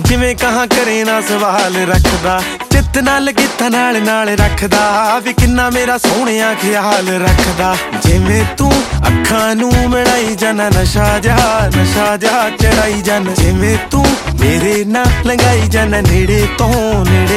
ਜਿਵੇਂ ਕਹਾਂ ਕਰੇ ਨਾ ਸਵਾਲ ਰੱਖਦਾ, ਚਿੱਤ ਨਾਲ ਗੀਤਾਂ ਨਾਲ ਨਾਲ ਰੱਖਦਾ ਵੀ ਕਿੰਨਾ ਮੇਰਾ ਸੋਹਣਿਆ ਖਿਆਲ ਰੱਖਦਾ। ਜਿਵੇਂ ਤੂੰ ਅੱਖਾਂ ਨੂੰ ਮਿਲਾਈ ਜਾਣਾ, ਨਸ਼ਾ ਜਾ ਚੜਾਈ ਜਾਣਾ। ਜਿਵੇਂ ਤੂੰ ਮੇਰੇ ਨਾਲ ਲੰਘਾਈ ਜਾਣਾ, ਨੇੜੇ ਤੋਂ ਨੇੜੇ